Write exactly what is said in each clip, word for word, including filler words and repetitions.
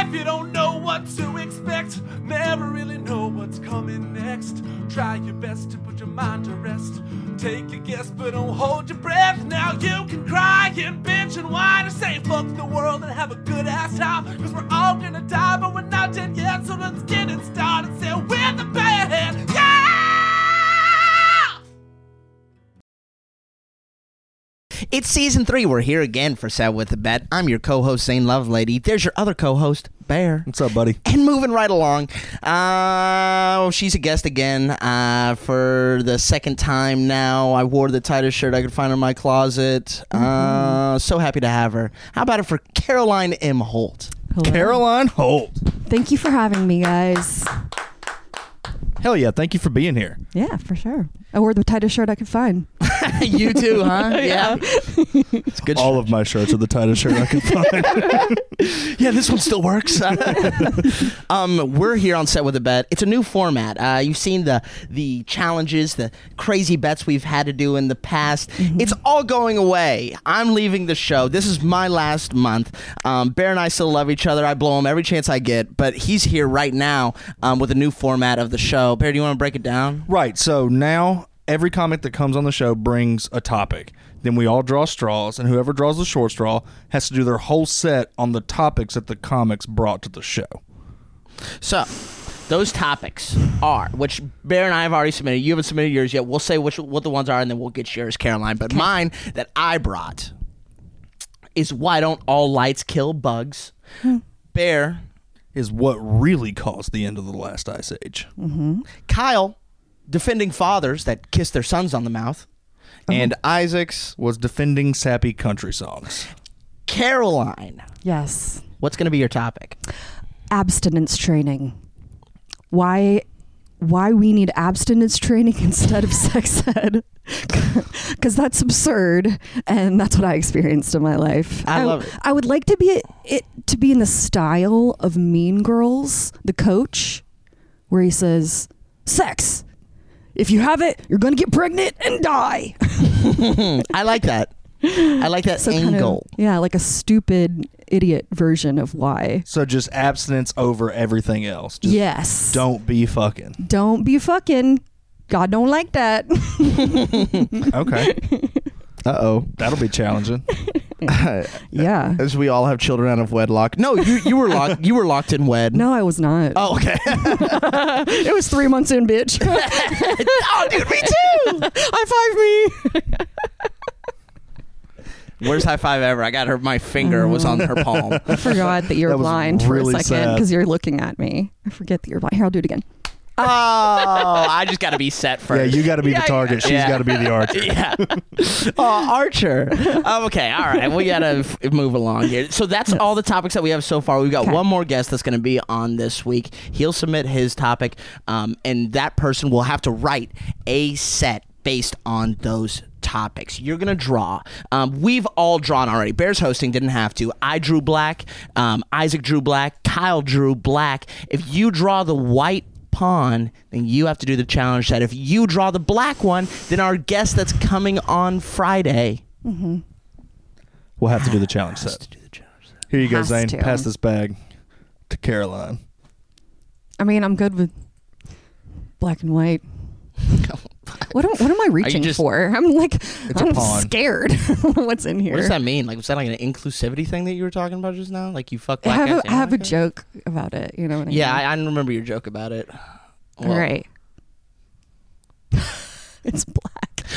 life, you don't know what to expect. Never really know what's coming next. Try your best to put your mind to rest. Take a guess, but don't hold your breath. Now you can cry and bitch and whine and say fuck the world and have a good ass time. Cause we're all gonna die, but we're not dead yet. So let's get it started. Say we're the band. Yeah! It's season three. We're here again for Set with the Bet. I'm your co-host, Zane Lovelady. There's your other co-host, Bear. What's up, buddy? And moving right along, uh, she's a guest again uh, for the second time now. I wore the tightest shirt I could find in my closet. Mm-hmm. Uh, so happy to have her. How about it for Caroline M. Holt? Hello. Caroline Holt. Thank you for having me, guys. Hell yeah, thank you for being here. Yeah, for sure. I wore the tightest shirt I could find. You too, huh? Yeah. It's good. All shirt. Of my shirts are the tightest shirt I could find. Yeah, this one still works. um, we're here on Set with a Bet. It's a new format. Uh, you've seen the the challenges, the crazy bets we've had to do in the past. Mm-hmm. It's all going away. I'm leaving the show. This is my last month. Um, Bear and I still love each other. I blow him every chance I get, but he's here right now um, with a new format of the show. Bear, do you want to break it down? Right, so now every comic that comes on the show brings a topic. Then we all draw straws, and whoever draws the short straw has to do their whole set on the topics that the comics brought to the show. So, those topics are, which Bear and I have already submitted. You haven't submitted yours yet. We'll say which what the ones are, and then we'll get yours, Caroline. But mine that I brought is why don't all lights kill bugs? Hmm. Bear is what really caused the end of the last ice age. Mm-hmm. Kyle, defending fathers that kiss their sons on the mouth. Oh. And Isaac's was defending sappy country songs. Caroline. Yes. What's going to be your topic? Abstinence training. Why why we need abstinence training instead of sex ed. Because that's absurd, and that's what I experienced in my life. I, I love it. I would like to be it to be in the style of Mean Girls, the coach, where he says, sex. If you have it, you're going to get pregnant and die. I like that. I like that so angle. Kind of, yeah, like a stupid idiot version of why. So just abstinence over everything else. Just yes. Don't be fucking. Don't be fucking. God don't like that. Okay. Uh-oh. That'll be challenging. Yeah. As we all have children out of wedlock. No, you you were locked you were locked in wed. No, I was not. Oh, okay. It was three months in, bitch. Oh, dude, me too. High five me. Worst high five ever. I got her. My finger was on her palm. I forgot that you were That was blind really for a second sad. because you're looking at me. I forget that you're blind. Here, I'll do it again. Oh, I just got to be set first. Yeah, you got to be Yeah, the target. She's yeah. got to be the archer. Yeah. Oh, Archer. Um, okay, all right. We got to f- move along here. So that's Yes. all the topics that we have so far. We've got Okay. one more guest that's going to be on this week. He'll submit his topic, um, and that person will have to write a set based on those topics. You're going to draw. Um, we've all drawn already. Bears hosting didn't have to. I drew black. Um, Isaac drew black. Kyle drew black. If you draw the white pawn, then you have to do the challenge set. If you draw the black one, then our guest that's coming on Friday Mm-hmm. We'll have to do the challenge has set. to do the challenge set. Here you go, Has Zane. to. Pass this bag to Caroline. I mean, I'm good with black and white. What am, what am I reaching just- for? I'm like, It's a I'm pawn. scared. What's in here? What does that mean? Like, was that like an inclusivity thing that you were talking about just now? Like you fuck I black have, guys? a, I have a Okay. joke about it. You know what I Yeah, mean? I, I remember your joke about it. All right. It's black.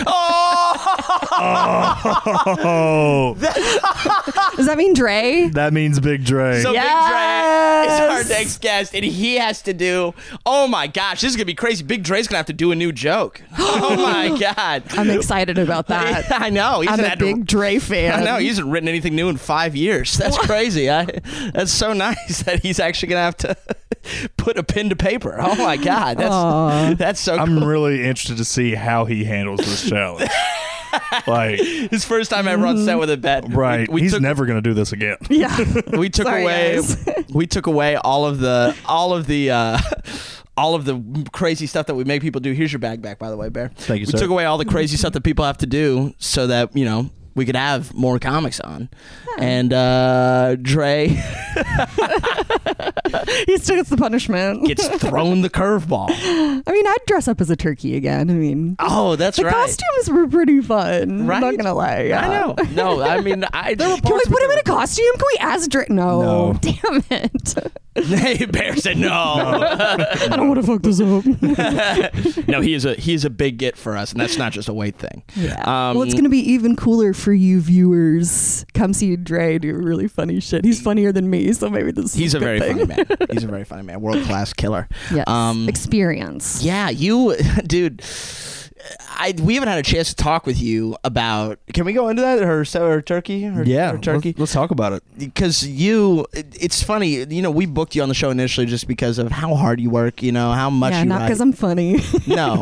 Oh, Does that mean Dre? that means Big Dre. So Yes! Big Dre is our next guest, and he has to do. Oh my gosh, this is gonna be crazy. Big Dre's gonna have to do a new joke. Oh my god, I'm excited about that. I know. He I'm hasn't a had to- big Dre fan. I know he hasn't written anything new in five years. That's crazy. I, that's so nice that he's actually gonna have to put a pen to paper. Oh my god, that's Aw. that's so. I'm cool. really interested to see how he handles this challenge. Like, His first time ever on set with a bet. right? We, we He's took, never going to do this again. Yeah. we took Sorry, away. guys. We took away all of the all of the. Uh, all of the crazy stuff that we make people do. Here's your bag back, by the way, Bear. Thank you, We sir. took away all the crazy stuff that people have to do so that, you know, we could have more comics on. And uh, Dre, he still gets the punishment. Gets thrown the curveball. I mean, I'd dress up as a turkey again. I mean, Oh, that's the right. costumes were pretty fun. Right? I'm not gonna lie. Yeah. I know. No, I mean, I. There were Can we parts put him in a costume? Can we ask Dre? No. No. Damn it. Hey, Bear said no. I don't want to fuck this up. No, he is a he is a big get for us, and that's not just a weight thing. Yeah. Um, well, it's going to be even cooler for you viewers. Come see Dre do really funny shit. He's funnier than me, so maybe this He's is a good very thing. funny man. He's a very funny man. World class killer. Yes. Um, Experience. yeah, you, dude. I we haven't had a chance to talk with you about. Can we go into that? Her or turkey? Her, Yeah, her turkey. Let's, let's talk about it. Because you, it- it's funny. You know, we booked you on the show initially just because of how hard you work. You know how much Yeah, you not write. because I'm funny. No,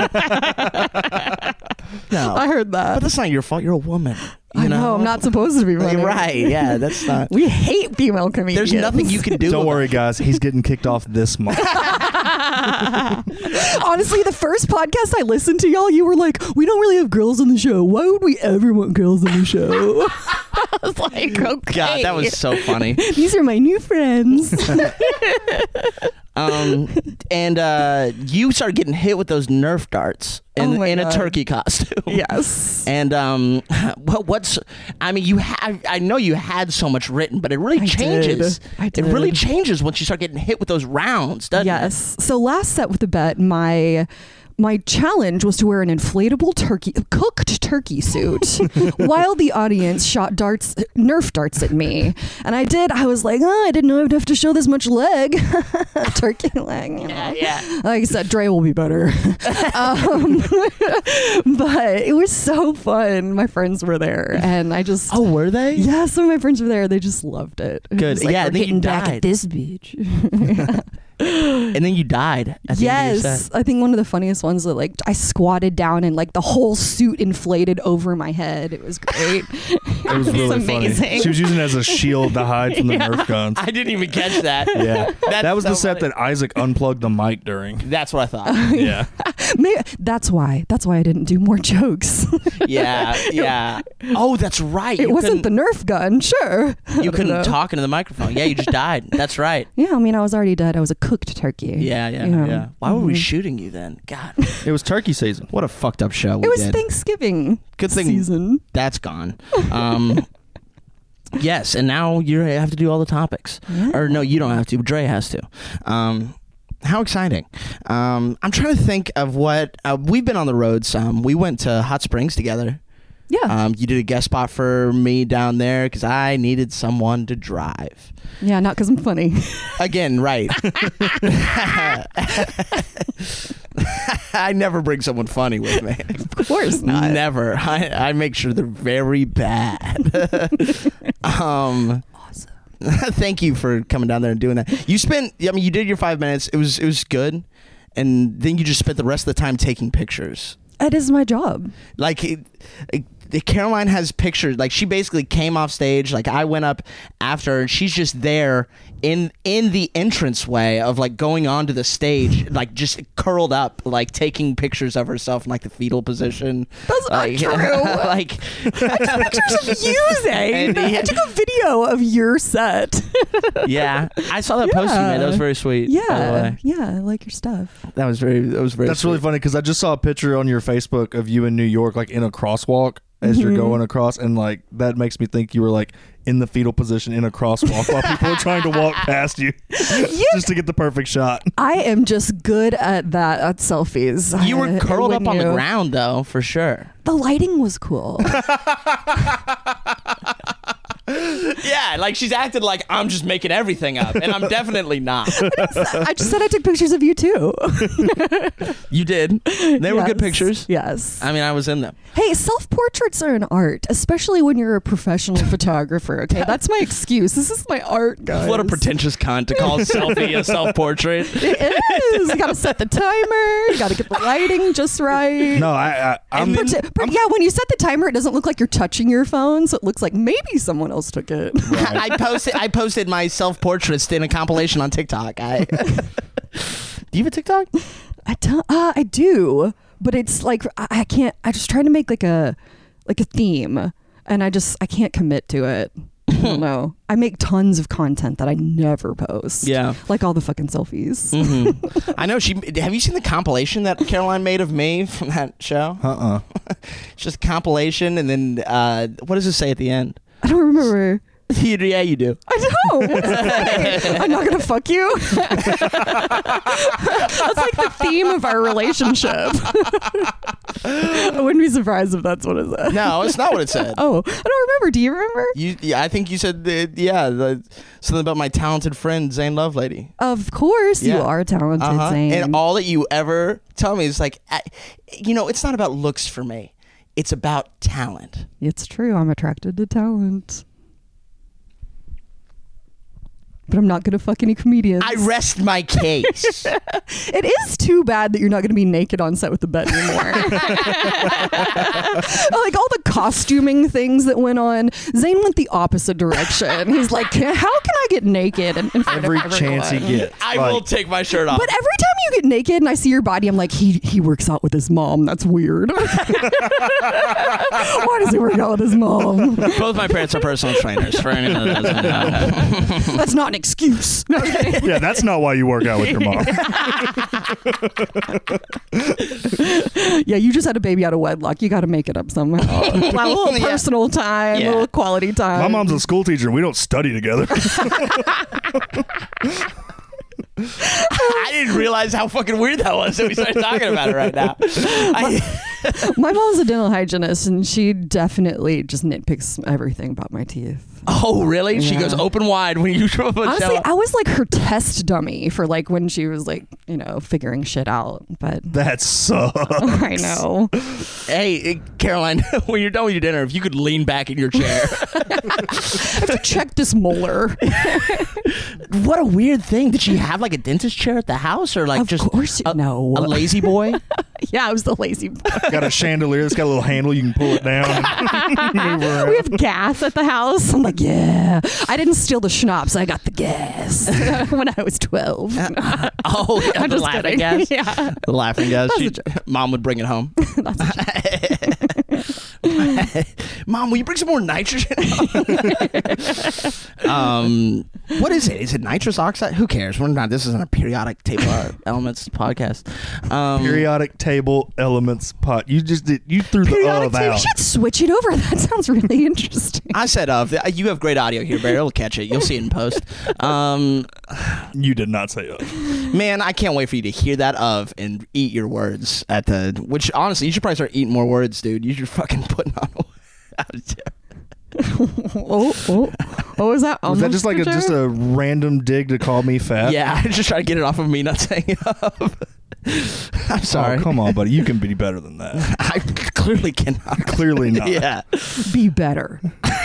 no. I heard that. But that's not your fault. You're a woman. You I know, I'm not supposed to be funny. Right? Yeah, that's not. We hate female comedians. There's nothing you can do. Don't about worry, guys. He's getting kicked off this month. Honestly, the first podcast I listened to, y'all, you were like, we don't really have girls on the show. Why would we ever want girls on the show? I was like, okay. God, that was so funny. These are my new friends. Um, and uh, you started getting hit with those Nerf darts in, Oh my in a God. turkey costume. Yes. And um, what what's? I mean, you have. I know you had so much written, but it really I changes. did. I It really did. changes once you start getting hit with those rounds, doesn't it? Yes. So last set with the bet, my my challenge was to wear an inflatable turkey, cooked turkey suit, while the audience shot darts, Nerf darts at me. And I did. I was like, oh, I didn't know I'd have to show this much leg, turkey leg. You know? Yeah, yeah. Like I said, Dre will be better. um, but it was so fun. My friends were there, and I just. Oh, were they? Yeah, some of my friends were there. They just loved it. It Good. was like, Yeah, we're then you getting back died. at this bitch. And then you died. At the end of your Yes, set. I think one of the funniest ones that like I squatted down and like the whole suit inflated over my head. It was great. It was really amazing. funny. She was using it as a shield to hide from the Nerf guns. I didn't even catch that. Yeah, That's that was the so set funny. that Isaac unplugged the mic during. That's what I thought. Yeah, Maybe, that's why. That's why I didn't do more jokes. Yeah, yeah. Oh, that's right. It You wasn't the couldn't- Nerf gun, sure. You I couldn't don't know. talk into the microphone. Yeah, you just died. That's right. Yeah, I mean, I was already dead. I was a cooked turkey. Yeah, yeah, Yeah. yeah. Why were we Mhm. shooting you then? God, it was turkey season. what a fucked up show we It was did. Thanksgiving Good thing season. that's gone. Um, yes, and now you have to do all the topics. Yeah. Or no, you don't have to. Dre has to. Um, how exciting. Um, I'm trying to think of what uh, we've been on the road some. We went to Hot Springs together. Yeah. Um, you did a guest spot for me down there because I needed someone to drive. yeah, not because I'm funny. Again, right. I never bring someone funny with me. Of course not. Never. I, I make sure they're very bad. um, Awesome. thank you for coming down there and doing that. You spent. I mean, you did your five minutes. It was. It was good, and then you just spent the rest of the time taking pictures. It is my job. Like, it, it, Caroline has pictures. Like, she basically came off stage. Like, I went up after her, and she's just there in in the entranceway of like going onto the stage, like just curled up, like taking pictures of herself in like the fetal position. That's not like, true. like, I took pictures of you, Zane. And, yeah. I took a video of your set. yeah, I saw that post you made. That was very sweet. by the Yeah. way. Yeah, I like your stuff. that was very. That was very. That's sweet. really funny because I just saw a picture on your Facebook of you in New York, like in a crosswalk as you're Mhm. going across, and like that makes me think you were like in the fetal position in a crosswalk while people are trying to walk past you, just to get the perfect shot. I am just good at that at selfies. You were I- curled up wouldn't on the you? ground, though, for sure. The lighting was cool. Yeah, like she's acted like I'm just making everything up, and I'm definitely not. I just said I took pictures of you too. You did. They were good Yes. pictures. Yes. I mean, I was in them. Hey, self-portraits are an art, especially when you're a professional photographer. Okay, that's my excuse. This is my art, guys. What a pretentious cunt to call a selfie a self-portrait. It is. You got to set the timer. You got to get the lighting just right. No, I, I I'm, But, but yeah, when you set the timer, it doesn't look like you're touching your phone, so it looks like maybe someone else took it. I posted. I posted my self-portraits in a compilation on TikTok. I. Do you have a TikTok? I don't. Uh, I do, but it's like I, I can't. I just try to make like a like a theme, and I just I can't commit to it. don't know. I make tons of content that I never post. Yeah. Like all the fucking selfies. Mm-hmm. I know she. Have you seen the compilation that Caroline made of me from that show? Uh-uh. It's just a compilation, and then uh, what does it say at the end? I don't remember. Yeah, you do. I don't. What does that say? I'm not gonna fuck you. That's like the theme of our relationship. I wouldn't be surprised if that's what it said. No, it's not what it said. Oh, I don't remember. Do you remember? You, yeah, I think you said that, yeah, the, something about my talented friend Zane Lovelady. Of course, Yeah. you are talented, Uh-huh. Zane. And all that you ever tell me is like, I, you know, it's not about looks for me. It's about talent. It's true. I'm attracted to talent. But I'm not gonna fuck any comedians. I rest my case. It is too bad that you're not gonna be naked on set with the bed anymore. Like all the costuming things that went on, Zane went the opposite direction. He's like, how can I get naked in, in front Every of everyone? chance he gets. I Like, will take my shirt off. But every time you get naked and I see your body, I'm like, he he works out with his mom. That's weird. Why does he work out with his mom? Both my parents are personal trainers. For anyone that doesn't know. That's not an excuse. No, I'm kidding. Yeah, that's not why you work out with your mom. Yeah, you just had a baby out of wedlock. You got to make it up somehow. A little Yeah. personal time, a Yeah. little quality time. My mom's a school teacher and we don't study together. I didn't realize how fucking weird that was that we started talking about it right now. I, My mom's a dental hygienist, and she definitely just nitpicks everything about my teeth. oh, really? She Yeah. goes open wide when you show up on Honestly, show. I was like her test dummy for like when she was like, you know, figuring shit out. But That sucks. I know. Hey, Caroline, when you're done with your dinner, if you could lean back in your chair. I have to check this molar. What a weird thing. Did she have like a dentist chair at the house, or like Of just course you a, know. a lazy boy? Yeah, I was the lazy. Got a chandelier that's got a little handle. You can pull it down. And move around. We have gas at the house. I'm like, yeah. I didn't steal the schnapps. I got the gas when I was twelve. Oh, yeah, I'm the just laughing kidding. gas. Yeah. The laughing gas. That's a She, joke. Mom would bring it home. That's a Mom, will you bring some more nitrogen? um, what is it? Is it nitrous oxide? Who cares? We're not. This isn't a periodic table of elements podcast. Um, Periodic table elements pot. You just did. You threw the periodic of table. You out. should switch it over. That sounds really interesting. I said of. You have great audio here, Barry. You'll catch it. You'll see it in post. Um, You did not say of. man, I can't wait for you to hear that of and eat your words at the. Which honestly, you should probably start eating more words, dude. You should fucking putting on. Oh, oh, what was that? Was that just like a, just a random dig to call me fat? Yeah, I just try to get it off of me not saying it of. I'm sorry. Oh, come on, buddy. You can be better than that. I clearly cannot. Clearly not. Yeah. be better.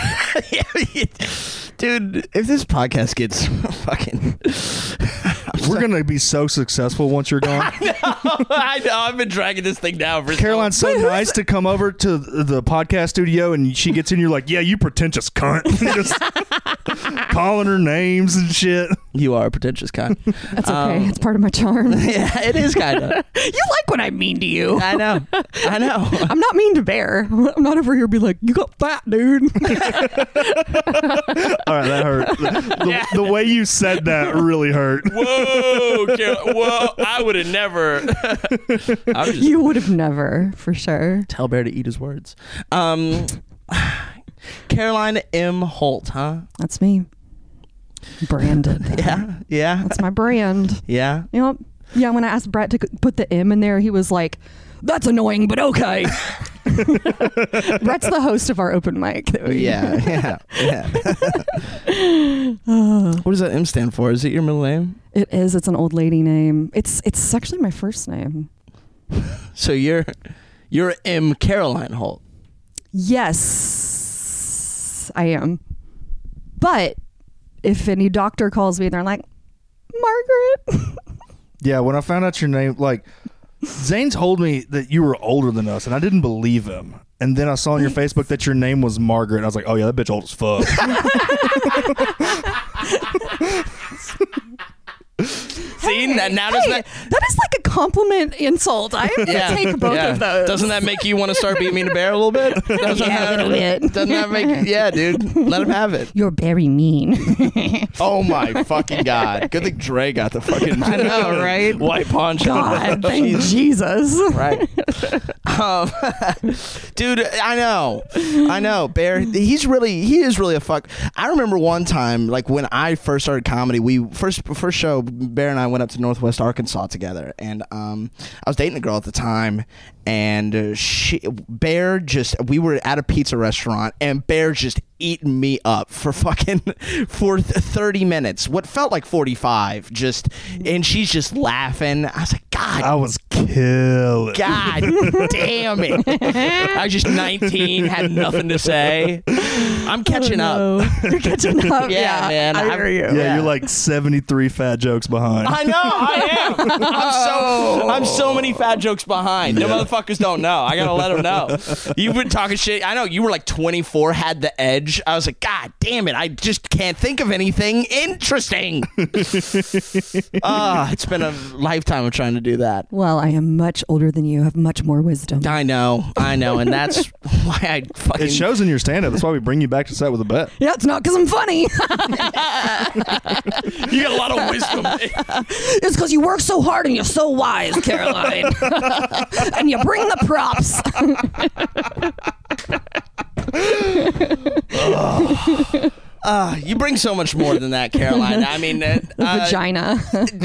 Dude, if this podcast gets fucking. We're going to be so successful once you're gone. I know. I've been dragging this thing down for Caroline's so nice to come over to the podcast studio, and she gets in, you're like, yeah, you pretentious cunt. Just calling her names and shit. You are a pretentious cunt. That's okay. Um, it's part of my charm. Yeah, it is kind of. You like when I'm mean to you. I know. I know. I'm not mean to Bear. I'm not over here be like, you got fat, dude. All right, that hurt. The, the, the way you said that really hurt. Whoa, Car- whoa! I would have never. I would just You would have never, for sure. tell Bear to eat his words. Um, Caroline M. Holt, huh? That's me. Branded. Yeah, yeah, That's my brand. yeah. You know, yeah, when I asked Brett to c- put the M in there, he was like, that's annoying, but okay. Brett's the host of our open mic. that we- Yeah, yeah, yeah. What does that M stand for? Is it your middle name? It is. It's an old lady name. It's it's actually my first name. So you're you're M. Caroline Holt. Yes, I am. But if any doctor calls me, they're like, Margaret. Yeah, when I found out your name, like, Zane told me that you were older than us, and I didn't believe him. And then I saw on your Facebook that your name was Margaret. And I was like, oh, yeah, that bitch old as fuck. See, Hey, that now doesn't hey, that, that is like a compliment insult. I am yeah, gonna take both yeah. of those. Doesn't that make you want to start being mean to Bear a little bit? Doesn't Yeah, a that, little bit. Doesn't that make? Yeah, dude. Let him have it. You're very mean. Oh my fucking god! Good thing Dre got the fucking. I know, right? White poncho. God, thank Jesus. Right. Um, dude, I know. I know. Bear, he's really, he is really a fuck. I remember one time, like when I first started comedy, we first first show, Bear and I went up to Northwest Arkansas together, and um, I was dating a girl at the time, and uh, she, Bear just, we were at a pizza restaurant, and Bear just eating me up for fucking for thirty minutes, what felt like forty-five, just, and she's just laughing. I was like, God, I was killing. God damn it. I was just nineteen, had nothing to say. I'm catching Oh, up. no. You're catching up. Yeah, yeah, man. I I'm- hear you. Yeah, Yeah. you're like seventy-three fat jokes behind. I know, I am. I'm so I'm so many fat jokes behind. No motherfuckers don't know. I gotta let them know. You've been talking shit. I know you were like twenty-four, had the edge. I was like, God damn it, I just can't think of anything interesting. Ah, it's been a lifetime of trying to do that. Well, I am much older than you, have much more wisdom. I know, I know, and that's why I fucking. It shows in your stand-up. That's why we bring you back to set with a bet. Yeah, it's not because I'm funny. You got a lot of wisdom. It's because you work so hard and you're so wise, Caroline. And you bring the props. Uh, you bring so much more than that, Caroline. I mean, uh, uh, Vagina.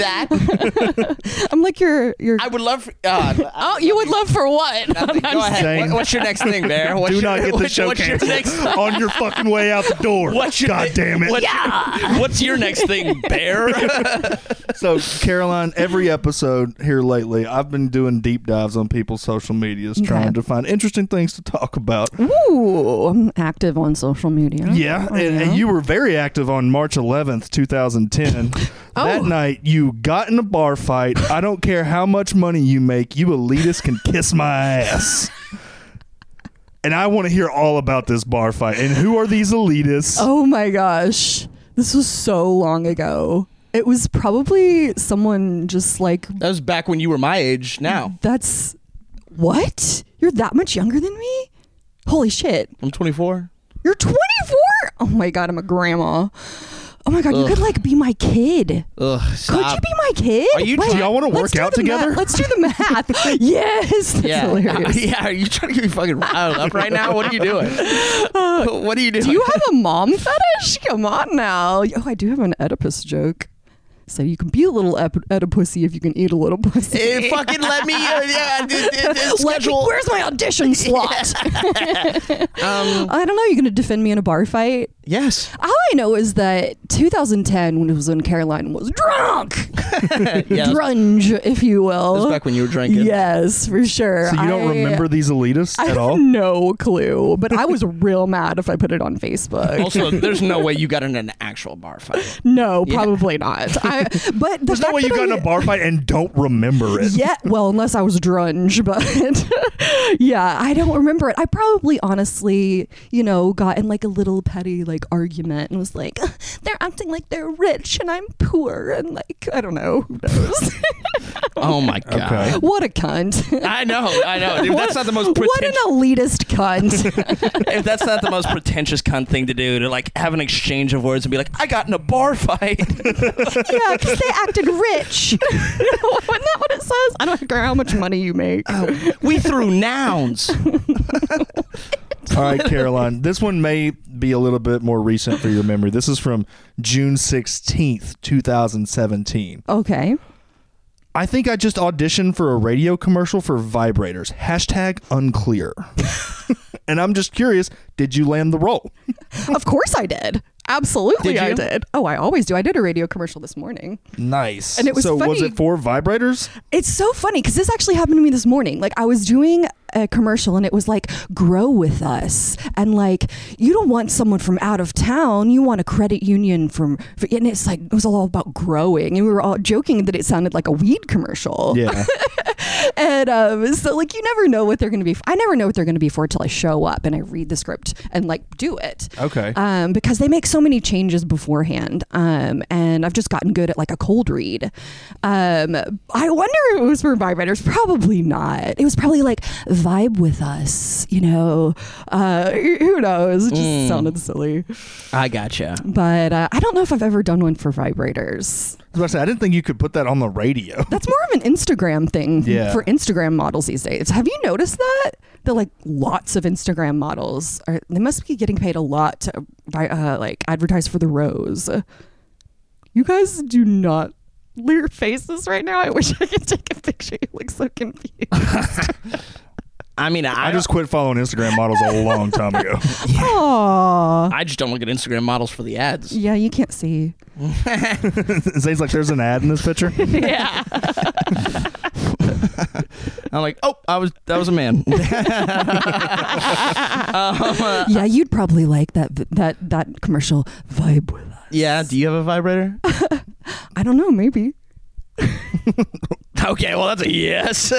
that I'm like your your. I would love. For, uh, Oh, you would love for what? nothing. Go ahead. Shane. What, what's your next thing, Bear? What's Do your, not get what, the show what's your canceled next? on your fucking way out the door. What's your God damn it. What's, Yeah. what's your next thing, Bear? So, Caroline, every episode here lately, I've been doing deep dives on people's social medias, trying Okay. to find interesting things to talk about. Ooh, I'm active on social media. Yeah, Oh, and, and you were very active on March eleventh, twenty ten. Oh. That night, you got in a bar fight. I don't care how much money you make, you elitists can kiss my ass. And I want to hear all about this bar fight. And who are these elitists? Oh my gosh, this was so long ago. It was probably someone just like That was back when you were my age. Now that's what? You're that much younger than me? Holy shit. I'm twenty-four. You're twenty-four? Oh my god, I'm a grandma. Oh my god, you Ugh. could like be my kid. Ugh, Could stop. you be my kid? Are you- Wait, do y'all wanna let's work do out the together? math. Let's do the math. Yes, that's Yeah, hilarious. yeah. Are you trying to get me fucking riled up right now? What are you doing? What are you doing? Do you have a mom fetish? Come on now. Oh, I do have an Oedipus joke. So you can be a little ep- Oedipusy if you can eat a little pussy. Eh, fucking let me. Uh, yeah, d- d- d- Let me, schedule. where's my audition slot? Um, I don't know. You're going to defend me in a bar fight? yes. All I know is that twenty ten, when it was when Caroline was drunk, Yeah, drunge, if you That will. was back when you were drinking. Yes, for sure. So you don't I- remember these elitists I at have all? no clue, but I was real mad if I put it on Facebook. Also, there's no way you got in an actual bar fight. no, Yeah. probably not. I, but the There's no fact way you that got in I- a bar fight and don't remember it. Yeah, well, unless I was drunge, but yeah, I don't remember it. I probably honestly, you know, got in like a little petty like argument and was like, "Ugh, they're acting like they're rich and I'm poor and like, I don't know, who knows? Oh my god. Okay. What a cunt. I know, I know. Dude, that's not the most What an pretentious. elitist cunt. If that's not the most pretentious cunt thing to do, to like have an exchange of words and be like, "I got in a bar fight." Yeah, because they acted rich. Isn't that what it says? I don't care how much money you make. We threw nouns. All right, Caroline. This one may be a little bit more recent for your memory. This is from June sixteenth, twenty seventeen. Okay. I think I just auditioned for a radio commercial for vibrators. Hashtag unclear. And I'm just curious, did you land the role? Of course I did. Absolutely Did I you? did. Oh, I always do. I did a radio commercial this morning. Nice. And it was so was funny. it for vibrators? It's so funny because this actually happened to me this morning. Like I was doing a commercial, and it was like, grow with us. And like, you don't want someone from out of town. You want a credit union from, and it's like, it was all about growing. And we were all joking that it sounded like a weed commercial. Yeah. And um, so like, you never know what they're going to be. I never know what they're going to be for till I show up and I read the script and like do it. Okay. Um, because they make so many changes beforehand. Um, and I've just gotten good at like a cold read. Um, I wonder if it was for vibrators. Probably not. It was probably like, vibe with us, you know. Uh, who knows? It just Mm. sounded silly. I gotcha. But uh, I don't know if I've ever done one for vibrators. I was about to say, I didn't think you could put that on the radio. That's more of an Instagram thing Yeah. for Instagram models these days. Have you noticed that? That like lots of Instagram models are, they must be getting paid a lot to uh, like advertise for the rose. You guys do not your faces right now. I wish I could take a picture. You look so confused. I mean, I, I just quit following Instagram models a long time ago. Aww. I just don't look at Instagram models for the ads. Yeah, you can't see. Zane's like, there's an ad in this picture. Yeah. I'm like, oh, I was that was a man. um, uh, Yeah, you'd probably like that that that commercial, vibe with us. yeah. Do you have a vibrator? I don't know, maybe. Okay, well that's a yes.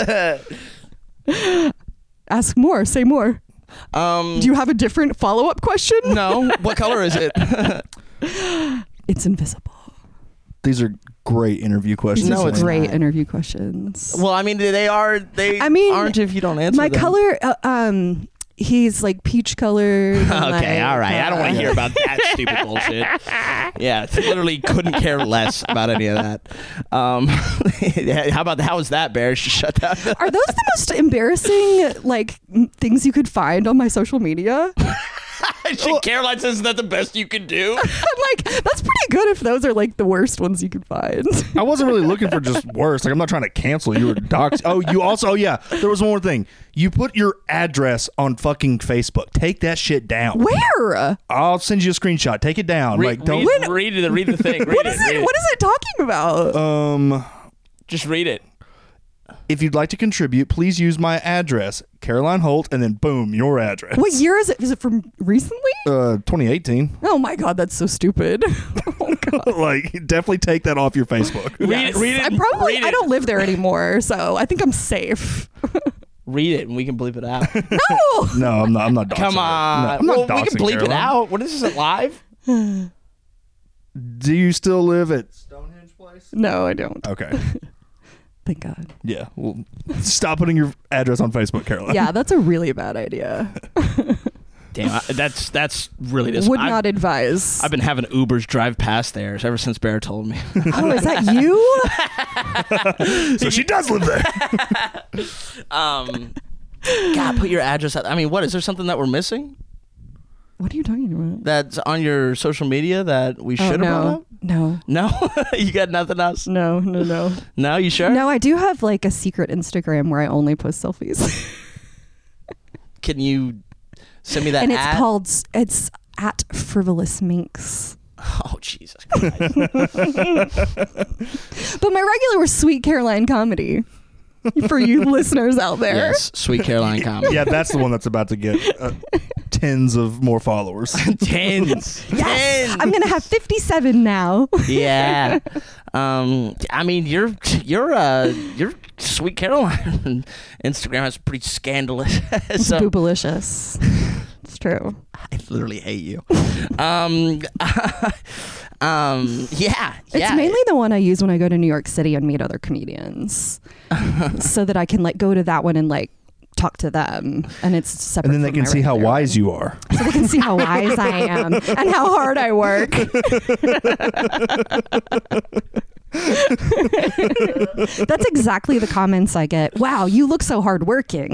Ask more, say more. um, Do you have a different follow-up question? no. What color is it? It's invisible. These are great interview questions. No, These it's are great not. interview questions. Well, I mean, they are. They I mean, aren't if you don't answer. My them. color, uh, um, he's like peach colored. and, Okay, like, all right. I don't want uh, to hear about that stupid bullshit. Yeah, literally couldn't care less about any of that. Um, how about how was that, Bear? Shut that. Are those the most embarrassing like m- things you could find on my social media? Caroline says, "Is that the best you can do?" I'm like, that's pretty good if those are like the worst ones you could find. I wasn't really looking for just worse. Like, I'm not trying to cancel you or dox. Oh, you also, oh yeah, there was one more thing. You put your address on fucking Facebook. Take that shit down. Where? I'll send you a screenshot. Take it down. Read, like, don't. read, read the read the thing. Read What it, is read it? What is it talking about? Um, Just read it. if you'd like to contribute, please use my address, Caroline Holt, and then boom, your address. What year is it? Is it from recently? Uh, twenty eighteen. Oh my god, that's so stupid. Oh god. Like, definitely take that off your Facebook. Read Yes. it. Read it. I probably read I it. don't live there anymore, so I think I'm safe. Read it, and we can bleep it out. No. No, I'm not. I'm not. Doxing Come her. on. No, I'm not well, we doxing can bleep it Caroline. out. What is this live? Do you still live at Stonehenge Place? No, I don't. Okay. Thank God. Yeah. Well, stop putting your address on Facebook, Caroline. Yeah, that's a really bad idea. Damn, I, that's that's really dis- Would I've, not advise. I've been having Ubers drive past there ever since Bear told me. Oh, is that you? So she does live there. um, God, put your address. Out. I mean, what is there something that we're missing What are you talking about? that's on your social media that we Oh, should have brought no. up? No. No, you got nothing else. No, no, no. No, you sure? No, I do have like a secret Instagram where I only post selfies. Can you send me that? and it's ad? called, it's at Frivolous Minx. Oh Jesus Christ! But my regular was Sweet Caroline Comedy. For you listeners out there. Yes, Sweet Caroline comedy. Yeah, that's the one that's about to get uh, tens of more followers. Tens. Yes, Tens. I'm gonna have fifty-seven now. Yeah. Um. I mean, you're you're uh you're Sweet Caroline. Instagram is pretty scandalous. It's so boobalicious. It's true. I literally hate you. um. um. Yeah. It's yeah. mainly the one I use when I go to New York City and meet other comedians, so that I can like go to that one and like talk to them, and it's separate. And then they from can my see how regular wise one. you are. So they can see how wise I am and how hard I work. That's exactly the comments I get. Wow, you look so hardworking.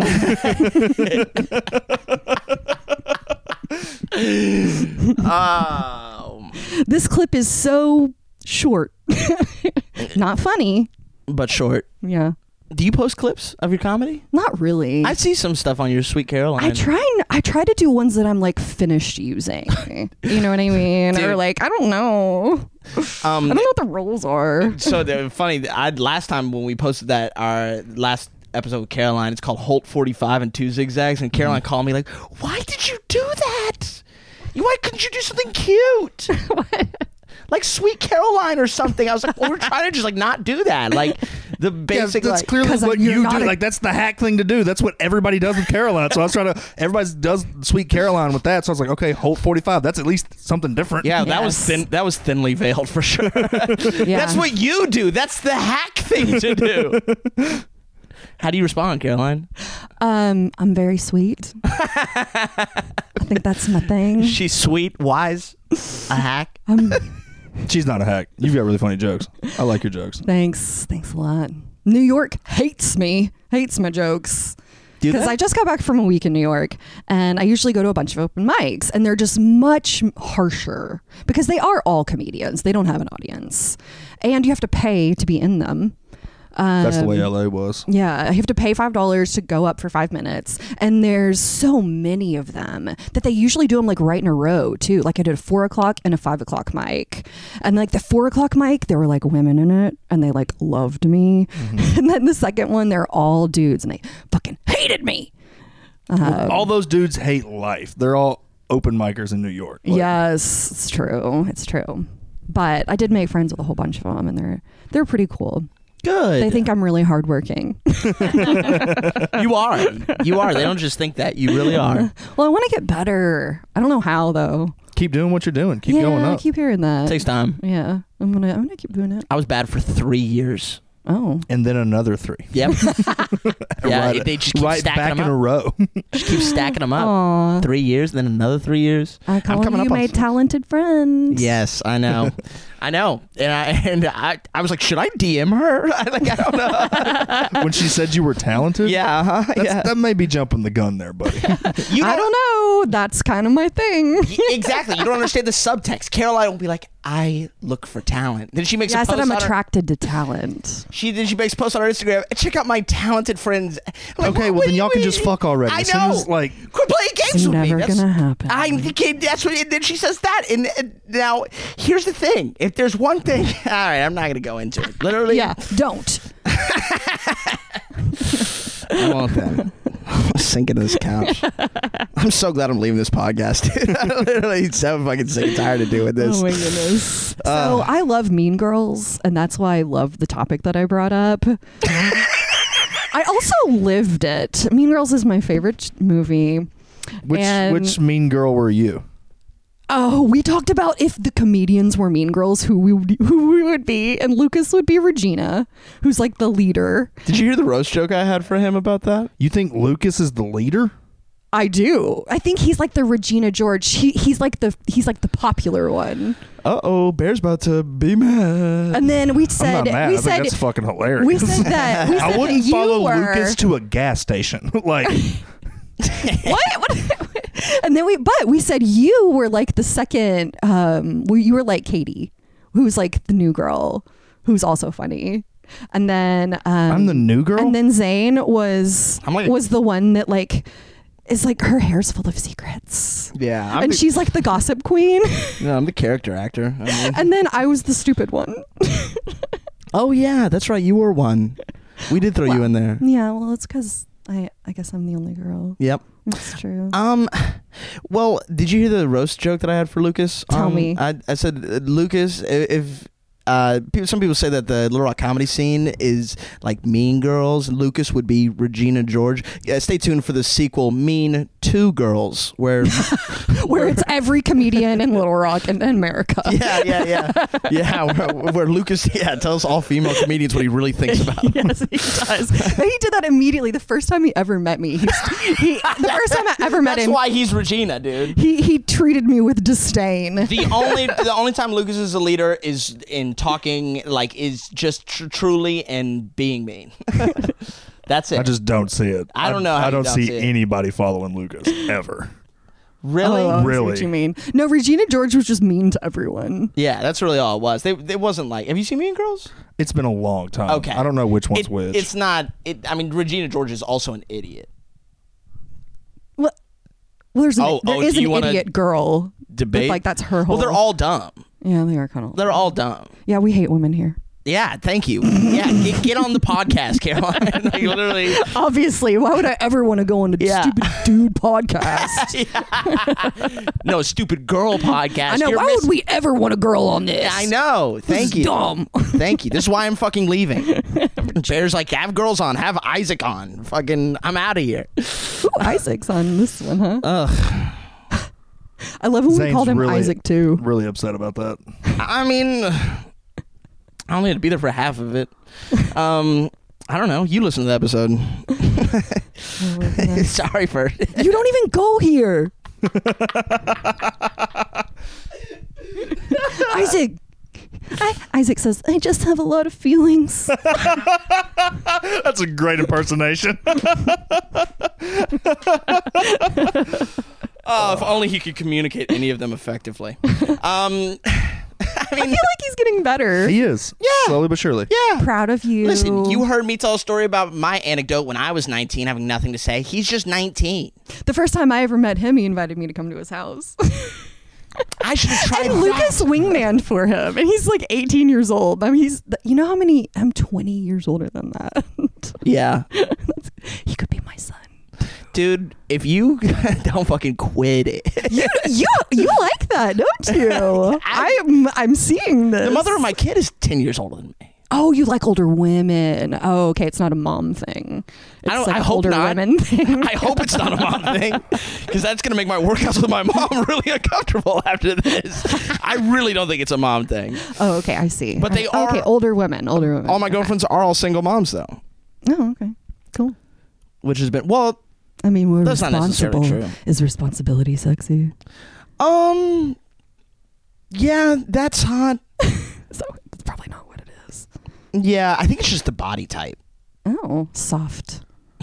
Oh. This clip is so short. Not funny. But short. Yeah. Do you post clips of your comedy? Not really. I see some stuff on your Sweet Caroline. I try and I try to do ones that I'm like finished using. You know what I mean? Dude. Or like I don't know. Um. I don't know what the rules are. So the funny, I last time when we posted that our last episode with Caroline. It's called Holt forty-five and Two Zigzags, and Caroline mm-hmm. called me like, "Why did you do that? Why couldn't you do something cute?" Like Sweet Caroline or something. I was like, well, we're trying to just like not do that. Like the basic. Yeah, that's like, clearly what you do. A- like that's the hack thing to do. That's what everybody does with Caroline. So I was trying to. Everybody does Sweet Caroline with that. So I was like, okay, Holt forty-five. That's at least something different. Yeah, yes. that was thin. That was thinly veiled for sure. Yeah. That's what you do. That's the hack thing to do. How do you respond, Caroline? Um, I'm very sweet. I think that's my thing. She's sweet, wise, a hack. Um, She's not a hack. You've got really funny jokes. I like your jokes. Thanks. Thanks a lot. New York hates me. Hates my jokes. Because I just got back from a week in New York, and I usually go to a bunch of open mics, and they're just much harsher because they are all comedians. They don't have an audience, and you have to pay to be in them. Um, That's the way L A was. Yeah, you have to pay five dollars to go up for five minutes, and there's so many of them that they usually do them like right in a row too. Like I did a four o'clock and a five o'clock mic, and like the four o'clock mic, there were like women in it, and they like loved me, mm-hmm. and then the second one, they're all dudes, and they fucking hated me. Um, all those dudes hate life. They're all open micers in New York. Like, yes, it's true. It's true. But I did make friends with a whole bunch of them, and they're they're pretty cool. Good. They think I'm really hardworking. You are. You are. They don't just think that. You really are. Well, I want to get better. I don't know how though. Keep doing what you're doing. Keep yeah, going up. I keep hearing that. It takes time. Yeah, I'm gonna. I'm gonna keep doing it. I was bad for three years. Oh. And then another three. Yep. Yeah, right, they just keep right stacking back them in up. a row. Just keep stacking them up. Aww. Three years, then another three years. I call I'm coming you up on my some- talented friend. Yes, I know. I know. And I and I, I was like, should I D M her? I, like, I don't know. When she said you were talented? Yeah, uh-huh, That's, yeah. That may be jumping the gun there, buddy. You I don't know. That's kind of my thing. Exactly. You don't understand the subtext. Caroline will be like, I look for talent. Then she makes Yeah, a I post said I'm on her- attracted to talent. She then she makes a post on her Instagram. Check out my talented friends. I'm like, Okay, what- well what then do y'all you can just mean? fuck already. I As soon know. as, like, Quit playing games It's with me. never That's, gonna happen. I'm thinking that's what. And then she says that. And, and now here's the thing. If there's one thing, all right, I'm not gonna go into it. Literally, Yeah, don't. I won't then. I'm sinking to this couch. I'm so glad I'm leaving this podcast. Dude. I'm literally so fucking sick and tired of doing this. Oh my goodness. Uh, so I love Mean Girls, and that's why I love the topic that I brought up. I also lived it. Mean Girls is my favorite movie. which And- which mean girl were you? Oh, we talked about if the comedians were Mean Girls, who we would, who we would be, and Lucas would be Regina, who's like the leader. Did you hear the roast joke I had for him about that? You think Lucas is the leader? I do. I think he's like the Regina George. He, he's like the he's like the popular one. Uh oh, Bear's about to be mad. And then we I'm said not mad. we I said think that's fucking hilarious. we said that we said I wouldn't that you follow were, Lucas to a gas station. Like, what? what? And then we, but we said you were like the second. Um, well, you were like Katie, who's like the new girl, who's also funny. And then um, I'm the new girl? And then Zayn was I'm like- was the one that like is like her hair's full of secrets. Yeah, I'm and the, she's like the gossip queen. no, I'm the character actor. I mean. And then I was the stupid one. Oh yeah, that's right. You were one. We did throw you in there. Yeah, well, it's because I I guess I'm the only girl. Yep. It's true. Um, well, did you hear the roast joke that I had for Lucas? Tell um, me. I, I said, uh, Lucas, i- if uh, people, some people say that the Little Rock comedy scene is like Mean Girls. Lucas would be Regina George. Yeah, stay tuned for the sequel, Mean Two Girls, where Where it's every comedian in Little Rock and in America. yeah, yeah, yeah, yeah, where, where Lucas yeah tells all female comedians what he really thinks about. Yes, he does. He did that immediately. The first time he ever met me, He's, he the first time I ever met That's him, why he's Regina, dude. he he treated me with disdain. The only the only time Lucas is a leader is in talking, like, is just tr- truly and being mean. That's it. I just don't see it. I don't know how I you don't don't see, see it. anybody following Lucas ever. really. Oh, I see Really? what you mean? No, Regina George was just mean to everyone. Yeah, that's really all it was. They it wasn't like. Have you seen Mean Girls? It's been a long time. Okay. I don't know which one's It- which. It's not. It. I mean, Regina George is also an idiot. Well, well there's an, Oh, there oh, is do you an wanna idiot girl. Debate. Like that's her whole. Well, they're all dumb. Yeah, they are kind of. They're all dumb. Yeah, we hate women here. Yeah, thank you. Yeah, get, get on the podcast, Caroline. Like, literally. Obviously, why would I ever want to go on a Yeah. stupid dude podcast? No, stupid girl podcast. I know. You're Why miss- would we ever want a girl on this? I know. This Thank is you. dumb. Thank you. This is why I'm fucking leaving. Bear's like, have girls on, have Isaac on. Fucking, I'm out of here. Ooh, Isaac's on this one, huh? Ugh. I love when we Zane's called him really- Isaac too. Really upset about that. I mean, I only had to be there for half of it. Um, I don't know. You listen to the episode. Sorry for. You don't even go here. Isaac. I, Isaac says, I just have a lot of feelings. That's a great impersonation. Oh, if only he could communicate any of them effectively. Um, I I mean, feel like he's getting better. He is. Yeah. Slowly but surely. yeah. Proud of you. Listen, you heard me tell a story about my anecdote when I was nineteen, having nothing to say. He's just nineteen. The first time I ever met him, he invited me to come to his house. I should have tried And Lucas that. wingman for him, and he's like eighteen years old. I mean, he's you know how many? I'm twenty years older than that. Yeah. That's, he could be my son. Dude, if you don't fucking quit it. You you you like that, don't you? I'm I'm seeing this. The mother of my kid is ten years older than me. Oh, you like older women. Oh, okay. It's not a mom thing. It's I don't- like I hope older not. women thing. I hope it's not a mom thing, because that's going to make my workouts with my mom really uncomfortable after this. I really don't think it's a mom thing. Oh, okay. I see. But they okay. are- Older women. Older women. All my girlfriends are all single moms, though, Oh, okay. Cool. which has been, well, I mean, we're That's not responsible. necessarily true. Is responsibility sexy? um, yeah, that's hot. So it's probably not what it is. Yeah, I think it's just the body type. Oh, soft.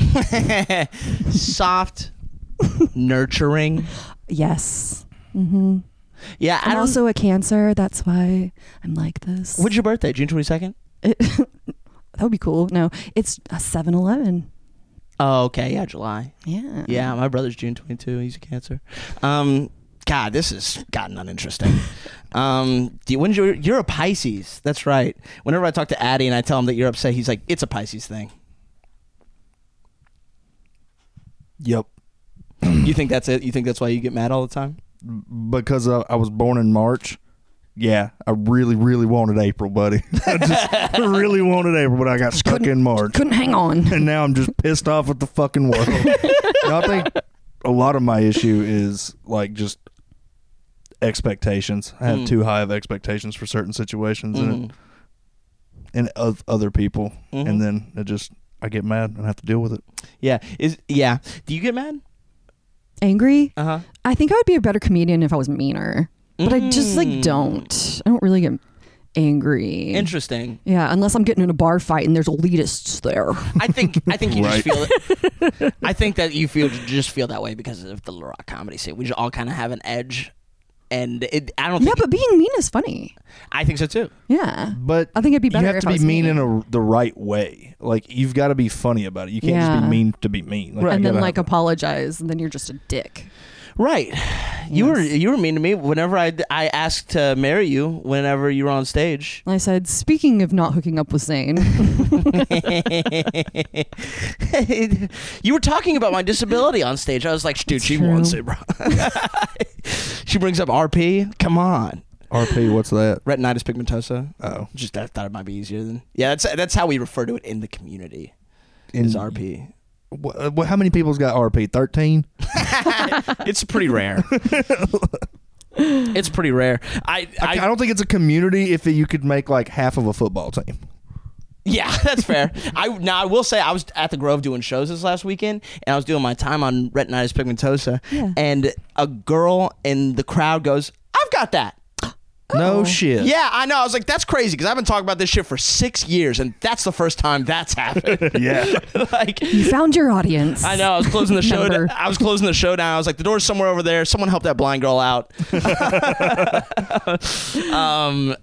Soft, nurturing. Yes. Mm-hmm. Yeah, I I'm don't. also a Cancer. That's why I'm like this. When's your birthday? June twenty-second? It, that would be cool. No, it's a seven eleven. Oh, okay. Yeah, July. Yeah. Yeah, my brother's June twenty-second. He's a Cancer. Um, God, this has gotten uninteresting. um, do you, when's your, you're a Pisces. That's right. Whenever I talk to Addie and I tell him that you're upset, he's like, it's a Pisces thing. Yep. You think that's it? You think that's why you get mad all the time? Because uh, I was born in March. Yeah, I really, really wanted April, buddy. I just really wanted April, but I got stuck Couldn't- in March. Couldn't hang on. And now I'm just pissed off at the fucking world. No, I think a lot of my issue is like just expectations. I have Mm. too high of expectations for certain situations Mhm. and and of other people, Mhm. and then it just I get mad and have to deal with it. Yeah. Is yeah. Do you get mad? Angry? Uh huh. I think I would be a better comedian if I was meaner. But I just like Mm. don't. I don't really get angry. Interesting. Yeah, unless I'm getting in a bar fight and there's elitists there. I think I think you Right. just feel it. I think that you feel just feel that way because of the Little Rock comedy scene. We just all kind of have an edge, and it, I don't. Yeah, Think but being mean is funny. I think so too. Yeah. But I think it'd be better you have if to I be was mean mean. in a, the right way. Like you've got to be funny about it. You can't just Yeah. be mean to be mean. Like, Right. you And then gotta like have- apologize and then you're just a dick. Right. You were Yes. you were mean to me whenever I, I asked to marry you whenever you were on stage. I said, speaking of not hooking up with Zane, You were talking about my disability on stage. I was like, dude, It's she true. wants it, bro. She brings up R P. Come on. R P. What's that? Retinitis pigmentosa. Oh, Just I thought it might be easier than. Yeah, that's that's how we refer to it in the community. In- Is R P. Wh- wh- how many people's got R P? Thirteen. It's pretty rare. It's pretty rare. I, I, I, I don't think it's a community if you could make like half of a football team. yeah, that's fair. I now I will say I was at the Grove doing shows this last weekend, and I was doing my time on retinitis pigmentosa, Yeah. and a girl in the crowd goes, "I've got that." No Oh. shit. Yeah, I know. I was like, "That's crazy," because I've been talking about this shit for six years, and that's the first time that's happened. Yeah. Like. you found your audience. I know. I was closing the show. Number. I was closing the show down. I was like, the door's somewhere over there. Someone help that blind girl out. um,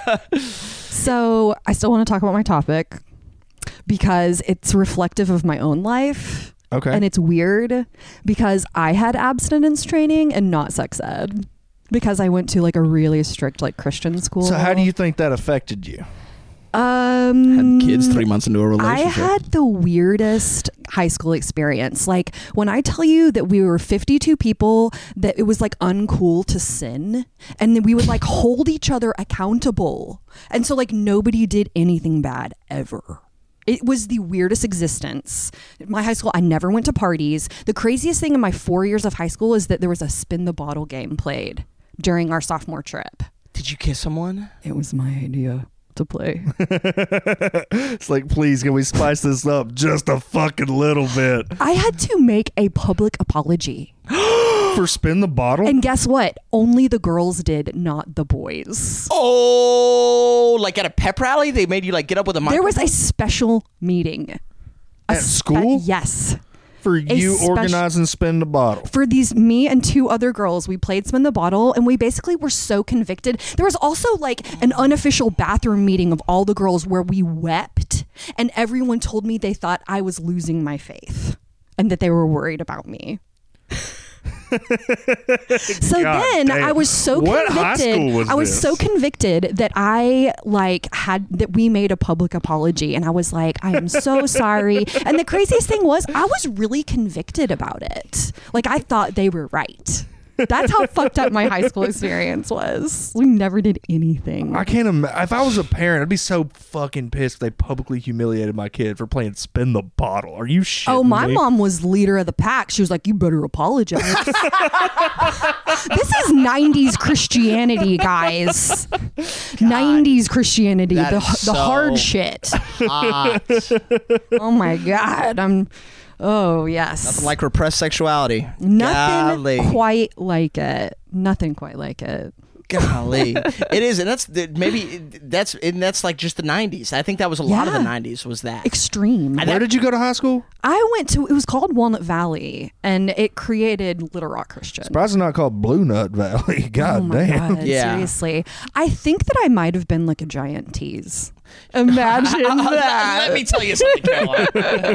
So I still want to talk about my topic because it's reflective of my own life. Okay. And it's weird because I had abstinence training and not sex ed because I went to like a really strict like Christian school. so how do you think that affected you? Um, Had kids three months into a I relationship. had the weirdest high school experience. Like when I tell you that we were fifty-two people, that it was like uncool to sin, and then we would like hold each other accountable. And so like nobody did anything bad ever. It was the weirdest existence. My high school, I never went to parties. The craziest thing in my four years of high school is that there was a spin the bottle game played during our sophomore trip. Did you kiss someone? It was my idea to play. It's like, please, can we spice this up just a fucking little bit? I had to make a public apology. For spin the bottle? And guess what? Only the girls did, not the boys. Oh, like at a pep rally, they made you like get up with a There microphone. was a special meeting. A At school? Yes. For you spec- organizing spin the bottle. For these, me and two other girls, we played Spin the Bottle, and we basically were so convicted. There was also like an unofficial bathroom meeting of all the girls where we wept, and everyone told me they thought I was losing my faith and that they were worried about me. So God then damn. I was so What high convicted. school was I was this? so convicted that I like had that we made a public apology, and I was like, I am so sorry. And the craziest thing was, I was really convicted about it. Like I thought they were right. That's how fucked up my high school experience was. We never did anything. I can't imagine. If I was a parent, I'd be so fucking pissed if they publicly humiliated my kid for playing spin the bottle. Are you shitting Oh, my me? mom was leader of the pack. She was like, you better apologize. This is nineties Christianity, guys. nineties Christianity. That The, is the hard so shit. hot. Oh, my God. I'm... Oh, yes. Nothing like repressed sexuality. Nothing Golly. quite like it. Nothing quite like it. Golly, it is, and that's the, maybe that's and that's like just the nineties. I think that was a lot of the Yeah. nineties. Was that? Extreme. I- Where did you go to high school? I went to, it was called Walnut Valley, and it created Little Rock Christian. Surprised it's not called Blue Nut Valley. God Oh my damn. God, Yeah. seriously. I think that I might have been like a giant tease. Imagine that. Let me tell you something, Caroline.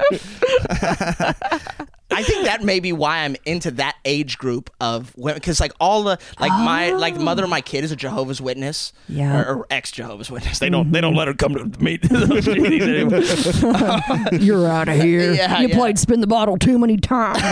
I think that may be why I'm into that age group of women, because like all the like my like the mother of my kid is a Jehovah's Witness, Yeah. or, or ex Jehovah's Witness. They don't they don't let her come to meet those meetings anymore. You're out of here. Yeah, you yeah. played Spin the Bottle too many times.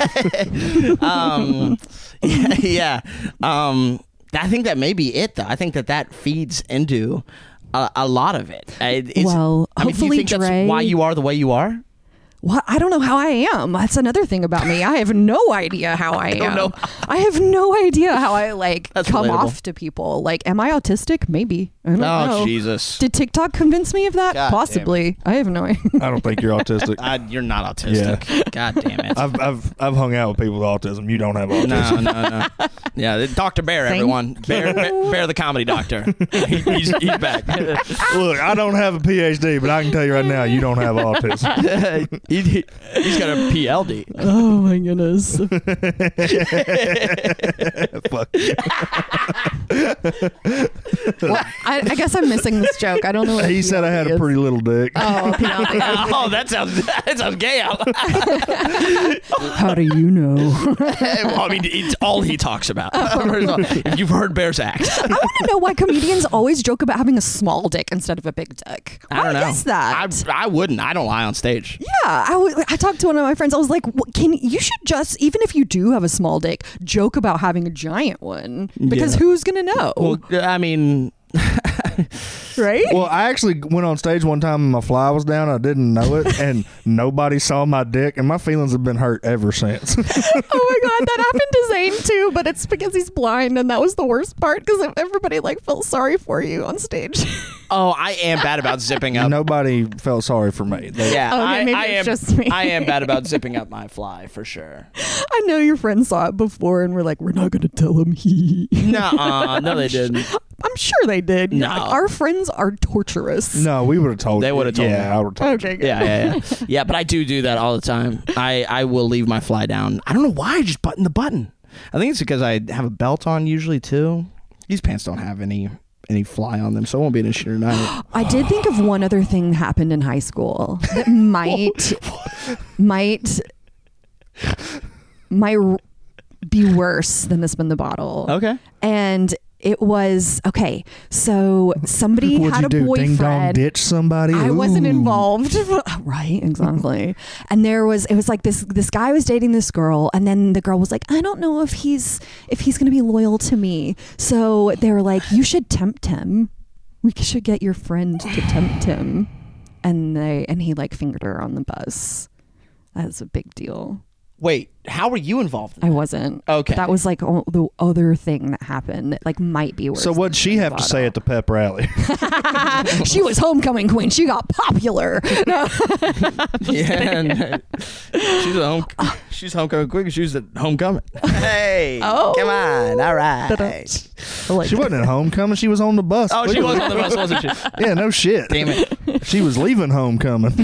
um, yeah, yeah. Um, I think that may be it, though. I think that that feeds into a, a lot of it. I- It's, Well, I mean, do you hopefully think Dre- that's why you are the way you are? Well, I don't know how I am. That's another thing about me. I have no idea how I, don't am. know. I have no idea how I like That's come relatable. off to people. Like, am I autistic? Maybe. I don't Oh, know. Jesus. Did TikTok convince me of that? God damn Possibly. I have no idea. I don't think you're autistic. Uh, you're not autistic. God damn it. I've I've I've hung out with people with autism. You don't have autism. No, no, no. Yeah, Doctor Bear, Thank everyone. Bear, Bear, Bear the comedy doctor. He, he's, he's back. Look, I don't have a P H D, but I can tell you right now, you don't have autism. he, he, he's got a P L D. Oh my goodness. Fuck. Well, I, I guess I'm missing this joke. I don't know what He said I had a pretty little dick. Oh, P L D. Oh, that sounds that sounds gay. How do you know? Well, I mean, it's all he talks about. If you've heard Bear's act, I want to know why comedians always joke about having a small dick instead of a big dick. I don't know. Why is that? I, I wouldn't. I don't lie on stage. Yeah, I, w- I talked to one of my friends. I was like, "What- "Can you should just, even if you do have a small dick, joke about having a giant one because Yeah. who's gonna know, Well, I mean, right?" Well, I actually went on stage one time and my fly was down. I didn't know it, and nobody saw my dick, and my feelings have been hurt ever since. Oh my god, that happened to Zane too, but it's because he's blind, and that was the worst part because everybody like felt sorry for you on stage. oh, I am bad about zipping up. Nobody felt sorry for me. They- Yeah, Okay, I, maybe I it's am. just me. I am bad about zipping up my fly for sure. I know your friends saw it before, and we're like, "We're not gonna tell him." He. No, no, they didn't. I'm sure they did. No. Like, our friends are torturous. No, we would have told They you. would've told yeah, me. I would have told Okay, good. Yeah, yeah, yeah. Yeah, but I do do that all the time. I, I will leave my fly down. I don't know why. I just button the button. I think it's because I have a belt on usually too. These pants don't have any any fly on them, so it won't be an issue tonight. I did think of one other thing that happened in high school that might might might r- be worse than the Spin the Bottle. Okay. And it was okay. So somebody What'd had you a do? boyfriend. Ding dong ditch somebody? I wasn't Ooh. involved. Right, exactly. And there was it was like this this guy was dating this girl, and then the girl was like, I don't know if he's if he's gonna be loyal to me. So they were like, you should tempt him. We should get your friend to tempt him. And they and he like fingered her on the bus. That was a big deal. Wait, how were you involved in I that? wasn't. Okay. That was like o- the other thing that happened that like might be worse. So what'd she have to say at the pep rally? She was homecoming queen. She got popular. No. Yeah, and she's a home. She's homecoming quick. She was at homecoming. Hey, Oh. come on, all right. Like, She wasn't at homecoming. She was on the bus. Oh, she was on the bus, wasn't she? Yeah, no shit. Damn it. She was leaving homecoming.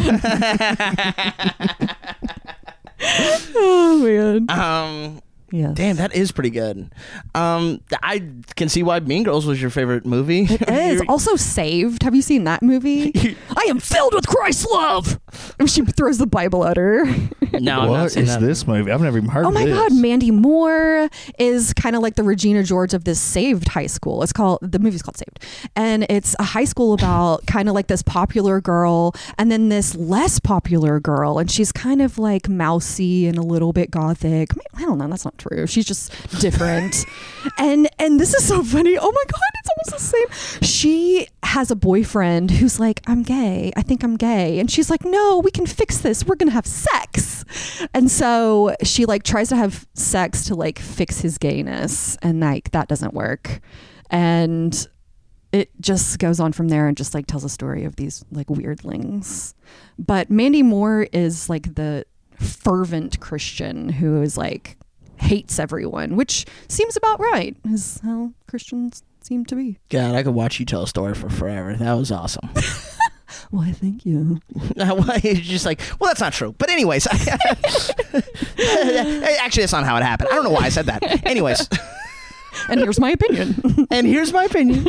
oh man. Um, Yeah. damn, that is pretty good. Um, I can see why Mean Girls was your favorite movie. It is also Saved. Have you seen that movie? I am filled with Christ's love. And she throws the Bible at her. No, I'm not What seeing is that. this movie? I've never even heard Oh of my this. God, Mandy Moore is kind of like the Regina George of this Saved high school. It's called, the movie's called Saved. And it's a high school about kind of like this popular girl and then this less popular girl. And she's kind of like mousy and a little bit gothic. I don't know, that's not true. She's just different. and and this is so funny. Oh my God, it's almost the same. She has a boyfriend who's like, I'm gay. I think I'm gay. And she's like, no, we can fix this. We're going to have sex. And so she like tries to have sex to like fix his gayness, and like that doesn't work. And it just goes on from there and just like tells a story of these like weirdlings. But Mandy Moore is like the fervent Christian who is like hates everyone, which seems about right, is how Christians seem to be. God, I could watch you tell a story for forever. That was awesome. Why, thank you. You're just like, well, that's not true. But anyways, actually, that's not how it happened. I don't know why I said that. Anyways, And here's my opinion. and here's my opinion.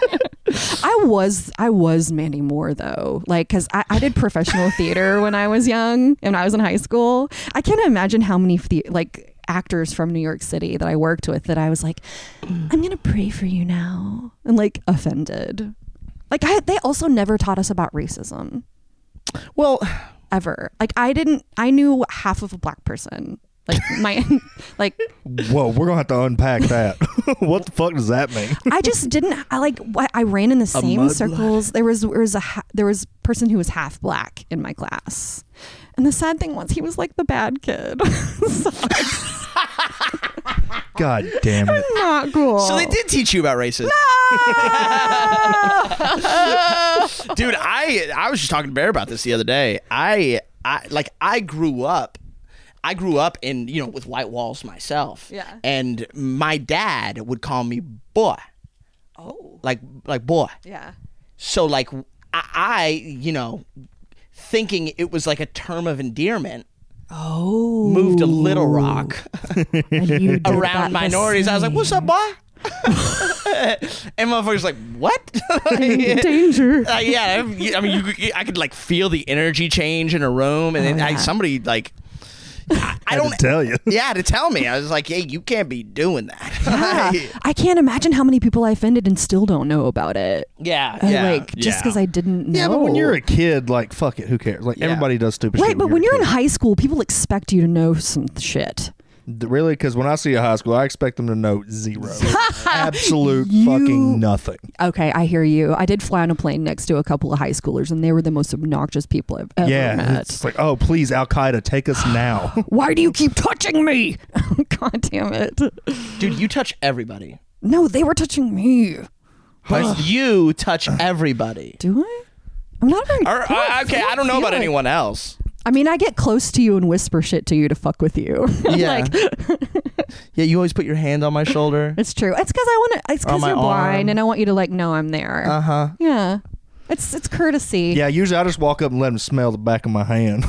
I was I was Mandy Moore though, like because I, I did professional theater when I was young and I was in high school. I can't imagine how many the, like actors from New York City that I worked with that I was like, I'm gonna pray for you now, and like offended. Like I, they also never taught us about racism Well, ever. Like I didn't. I knew half of a black person. Like my like. Whoa, we're gonna have to unpack that. What the fuck does that mean? I just didn't. I like. wh- I ran in the same mudblood. circles. There was there was a ha- there was a person who was half black in my class, and the sad thing was he was like the bad kid. So God damn it. not cool. so they did teach you about racism. Dude, I I was just talking to Bear about this the other day. I I like I grew up I grew up in, you know, with white walls myself. Yeah. And my dad would call me boy. Oh. Like like boy. Yeah. So like I, I you know, thinking it was like a term of endearment, Oh. moved to Little Rock And you did that around the minorities. I was like, "What's up, same. boy?" And motherfuckers like, "What?" Danger. Uh, yeah, I I mean, you, I could like feel the energy change in a room, and Oh, then I, yeah. somebody like, I, I Had don't to tell you. Yeah, to tell me, I was like, "Hey, you can't be doing that." Yeah. I can't imagine how many people I offended and still don't know about it. yeah, Uh, yeah, like just yeah. because I didn't know. Yeah, but when you're a kid, like, fuck it, who cares? Like, Yeah. everybody does stupid shit. right, but when you're you're a in kid. high school, people expect you to know some shit. D- Really? Because when I see a high school, I expect them to know zero. Absolute You- fucking nothing. Okay, I hear you. I did fly on a plane next to a couple of high schoolers, and they were the most obnoxious people I've ever Yeah. met. It's like, oh, please, Al Qaeda, take us now. Why do you keep touching me? God damn it. Dude, you touch everybody. No, they were touching me. You touch everybody. Do I? I'm not very. Or, uh, okay, I don't know feel about like- anyone else. I mean, I get close to you and whisper shit to you to fuck with you. Yeah. like, Yeah, you always put your hand on my shoulder. it's true. It's because I want to. It's On because my you're blind, arm. and I want you to like know I'm there. Uh huh. Yeah, it's it's courtesy. Yeah, usually I just walk up and let them smell the back of my hand.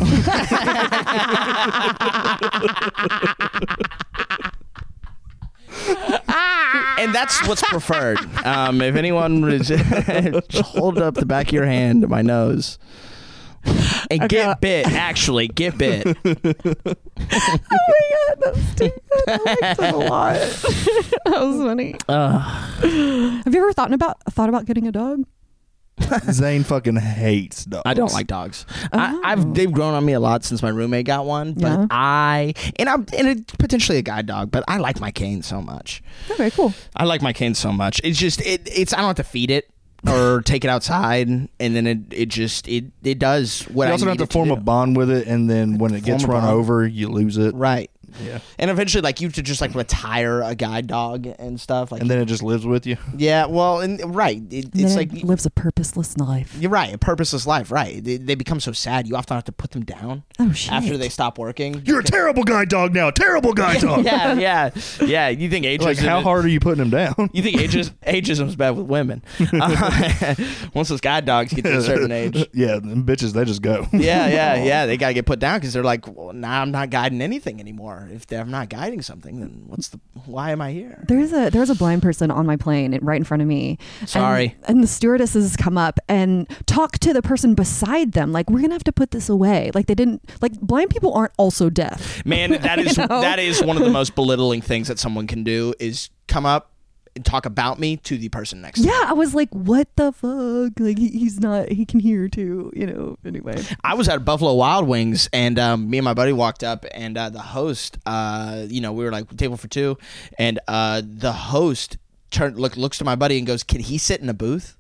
And that's what's preferred. Um, if anyone would just hold up the back of your hand to my nose. And Okay. get bit, actually. Get bit. Oh my god, that's stupid. I liked it a lot. That was funny. Uh, Have you ever thought about thought about getting a dog? Zane fucking hates dogs. I don't like dogs. Oh. I, I've they've grown on me a lot since my roommate got one. But Yeah. I and I'm and it's potentially a guide dog, but I like my cane so much. Okay, cool. I like my cane so much. It's just it it's I don't have to feed it or take it outside, and then it it just it it does what You I also need have to it form do. a bond with it, and then when it gets Form a run bond. over, you lose it. Right. Yeah. And eventually, like, you have to just, like, retire a guide dog and stuff. Like, And then it just lives with you. yeah, well, and right. It, And it's then like, it lives a purposeless life. you're right, a purposeless life, right. They, they become so sad, you often have to put them down Oh shit. after they stop working. You're a terrible guide dog now. Terrible guide dog. yeah, yeah, yeah. You think ageism Like, how hard are you putting him down? You think ageism, ageism's bad with women. Uh, once those guide dogs get to a certain age. Yeah, them bitches, they just go. Yeah, yeah, yeah. They got to get put down because they're like, well, now I'm not guiding anything anymore. If I'm not guiding something, then what's the, why am I here? There's a there's a blind person on my plane right in front of me. Sorry. And, and the stewardesses come up and talk to the person beside them. Like, we're gonna have to put this away. Like, they didn't like blind people aren't also deaf. Man, that is You know? that is one of the most belittling things that someone can do is come up and talk about me to the person next to me. Yeah, I was like, what the fuck? Like, he, he's not. He can hear too. You know. Anyway. I was at Buffalo Wild Wings, and um, me and my buddy walked up, and uh, the host, uh, you know, we were like table for two, and uh, the host turned look looks to my buddy and goes, "Can he sit in a booth?"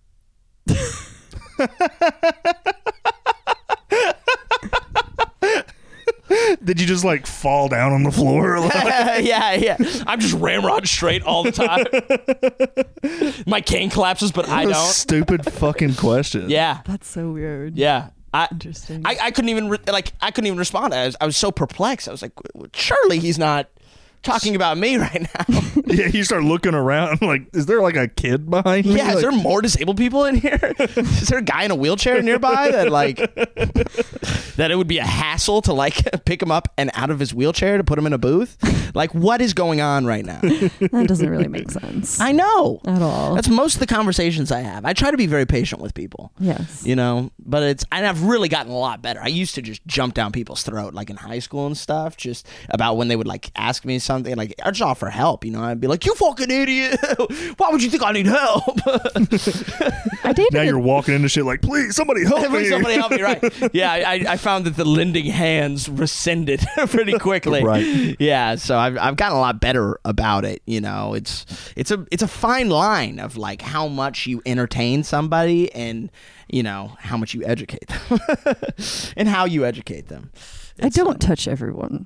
Did you just like fall down on the floor? yeah, yeah. I'm just ramrod straight all the time. My cane collapses, but I don't. Stupid fucking question. Yeah, That's so weird. yeah. I, Interesting. I, I couldn't even re- like I couldn't even respond. I was I was so perplexed. I was like, surely he's not talking about me right now. Yeah, you start looking around like, is there like a kid behind me? Yeah, is Like, there more disabled people in here? Is there a guy in a wheelchair nearby that like that it would be a hassle to like pick him up and out of his wheelchair to put him in a booth? Like, what is going on right now? That doesn't really make sense I know. at all. That's most of the conversations I have. I try to be very patient with people. Yes. You know, but it's and I've really gotten a lot better. I used to just jump down people's throat like in high school and stuff, just about when they would like ask me something, like I'd just offer help, you know. I'd be like, "You fucking idiot. Why would you think I need help?" I dated. now a- you're walking into shit like, please, somebody help me. Please somebody help me, right? Yeah, I, I found that the lending hands rescinded pretty quickly. Right. Yeah, so I've I've gotten a lot better about it. You know, it's it's a it's a fine line of like how much you entertain somebody and you know how much you educate them and how you educate them. I It's, don't touch everyone.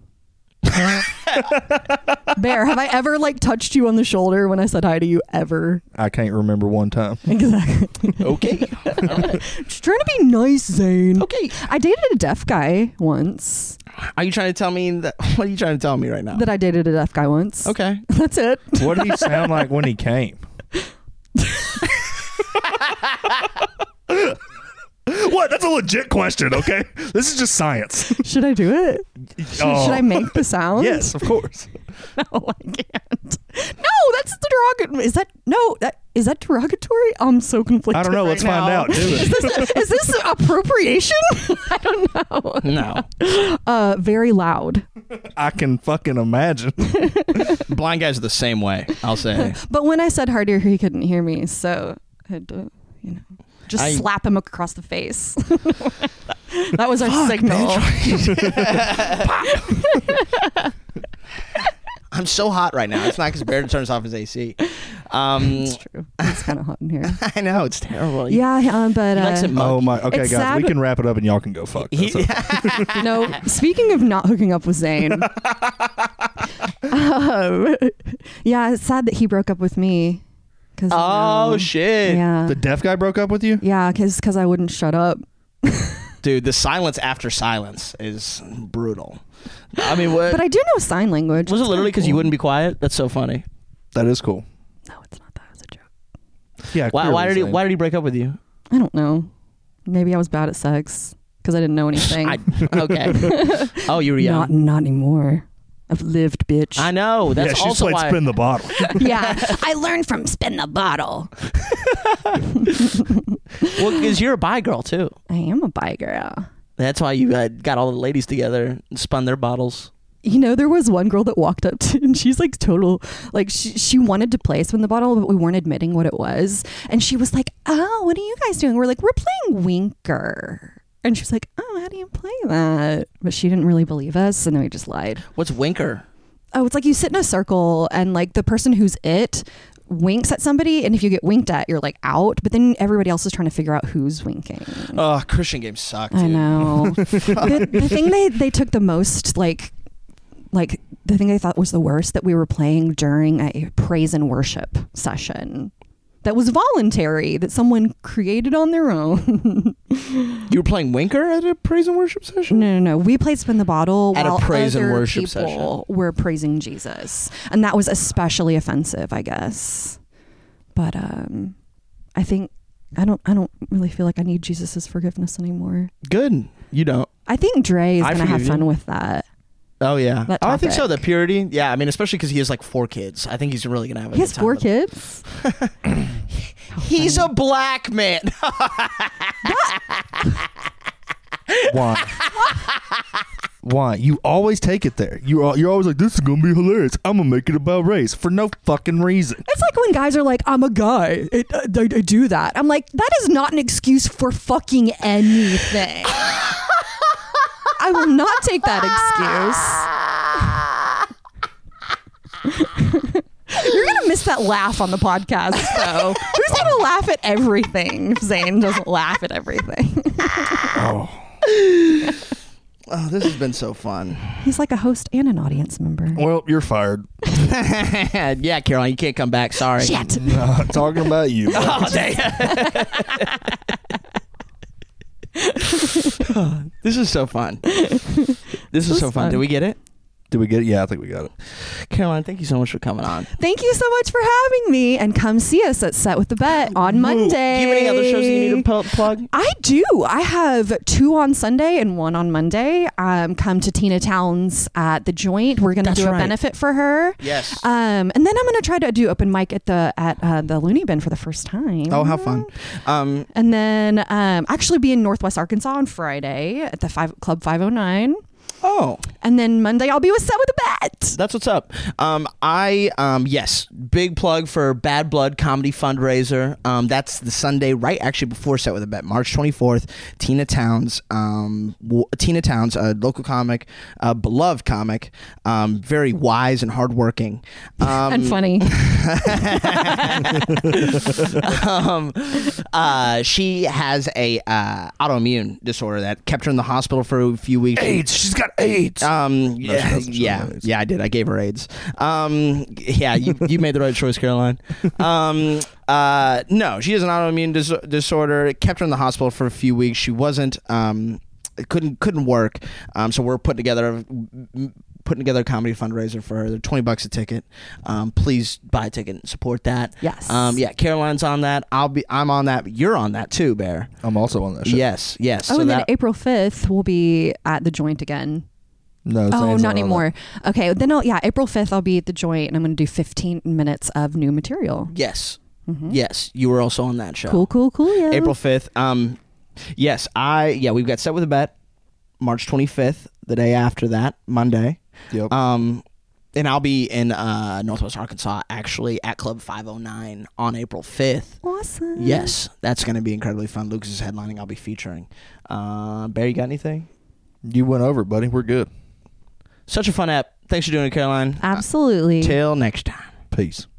Bear, have I ever like touched you on the shoulder when I said hi to you ever? I can't remember one time. Exactly. Okay. All right. Just trying to be nice, Zane. Okay. I dated a deaf guy once. Are you trying to tell me that? What are you trying to tell me right now? That I dated a deaf guy once. Okay. That's it. What did he sound like when he came? What? That's a legit question, okay? This is just science. Should I do it? Should, Oh. should I make the sound? Yes, of course. No, I can't. No, that's derogatory. Is that no? That is that derogatory? I'm so conflicted. I don't know. right Let's find now. out. Do Is it. this, is this appropriation? I don't know. No. Uh, very loud. I can fucking imagine. Blind guys are the same way. I'll say. But when I said harder, he couldn't hear me, so I had to, you know, just I- slap him across the face. That was our signal. I'm so hot right now. It's not because Bear turns off his A C. Um, It's true. It's kind of hot in here. I know it's terrible. Yeah, um, but He likes uh, it Oh my. Okay, It's guys, sad, we but- can wrap it up and y'all can go fuck. He- That's okay. no. Speaking of not hooking up with Zane, um, yeah, it's sad that he broke up with me. Cause Oh um, shit, Yeah, The deaf guy broke up with you? yeah, because because I wouldn't shut up. dude! The silence after silence is brutal. I mean, what? But I do know sign language. was it It's literally kinda because you cool. wouldn't be quiet? That's so funny. That is cool. No, it's not. That was a joke. Yeah. Why, why clearly, did he? Zane. Why did he break up with you? I don't know. Maybe I was bad at sex because I didn't know anything. I, okay. Oh, you were young. Not not anymore. I've lived, bitch. I know. That's yeah, she's also played why. spin the bottle. Yeah, I learned from spin the bottle. Well, because you're a bi girl too. I am a bi girl. That's why you uh, got all the ladies together and spun their bottles. You know, there was one girl that walked up to, and she's like total, like she, she wanted to play spin the bottle, but we weren't admitting what it was. And she was like, oh, what are you guys doing? We're like, we're playing Winker. And she was like, oh, how do you play that? But she didn't really believe us, and then we just lied. What's Winker? Oh, it's like you sit in a circle, and like the person who's it winks at somebody, and if you get winked at, you're like out, but then everybody else is trying to figure out who's winking. Oh, Christian games suck, dude. I know. the, the thing they, they took the most, like, like the thing they thought was the worst, that we were playing during a praise and worship session that was voluntary, that someone created on their own. You were playing Winker at a praise and worship session? No, no, no. We played Spin the Bottle At a while praise and other worship people session. were praising Jesus. And that was especially offensive, I guess. But um, I think, I don't I don't really feel like I need Jesus's forgiveness anymore. Good. You don't. I think Dre is I going to have forgive fun you. with that. Oh, yeah. That Oh, I think so. topic. The purity. Yeah, I mean, especially because he has like four kids. I think he's really going to have a He good has time four with it. kids. He's a black man. Why? Why? You always take it there. You're al- you're always like, this is gonna be hilarious. I'm gonna make it about race for no fucking reason. It's like when guys are like, I'm a guy. It, uh, I, I do that. I'm like, that is not an excuse for fucking anything. I will not take that excuse. You're going to miss that laugh on the podcast, though. Who's going to laugh at everything if Zane doesn't laugh at everything? Oh, Oh, this has been so fun. He's like a host and an audience member. well, you're fired. Yeah, Caroline, you can't come back. Sorry. Shit. Uh, talking about you. Oh, dang. This is so fun. This is so fun. fun. Did we get it? Did we get it? Yeah, I think we got it. Caroline, thank you so much for coming on. Thank you so much for having me, and come see us at Set with the Bet on Monday. Do you have any other shows that you need to pu- plug? I do. I have two on Sunday and one on Monday. Um, come to Tina Towns at the Joint. We're going to That's do a right. benefit for her. Yes. Um, and then I'm going to try to do open mic at the at uh, the Looney Bin for the first time. Oh, how fun. Um, And then um, actually be in Northwest Arkansas on Friday at the five, Club five oh nine. oh. And then Monday I'll be with Set with a Bet. That's what's up. Um, I um, yes, big plug for Bad Blood Comedy Fundraiser. Um, that's the Sunday right actually before Set with a Bet, March twenty-fourth. Tina Towns, um, w- Tina Towns, a local comic, a beloved comic, um, very wise and hardworking, um, And funny. um, uh, she has a uh, autoimmune disorder that kept her in the hospital for a few weeks. AIDS. She's got AIDS. Um. she Yeah. doesn't. She Yeah. doesn't have AIDS. Yeah. I did. I gave her AIDS. Um. Yeah. You you made the right choice, Caroline. Um. Uh. No, she has an autoimmune dis- disorder. It kept her in the hospital for a few weeks. She wasn't. Um. Couldn't couldn't work. Um. So we're putting together. Putting together a comedy fundraiser for her. They're twenty bucks a ticket. Um, please buy a ticket and support that. Yes. Um, yeah, Caroline's on that. I'll be. I'm on that. You're on that too, Bear. I'm also on that show. Yes. Yes. Oh, so and then that, April fifth we'll be at the Joint again. No, Oh, Zane's not on anymore. Okay, then I'll, yeah, April fifth I'll be at the Joint, and I'm going to do fifteen minutes of new material. yes. Mhm. Yes. You were also on that show. Cool, cool, cool. Yeah. April fifth. Um, yes, I yeah, we've got Set with a Bet, March twenty-fifth, the day after that, Monday. that. Yep. Um, and I'll be in uh, Northwest Arkansas, actually at Club five oh nine on April fifth. Awesome. Yes, that's going to be incredibly fun. Lucas is headlining. I'll be featuring. Uh, Barry, you got anything? You went over, buddy. We're good. Such a fun app. Thanks for doing it, Caroline. Absolutely. Till next time. Peace.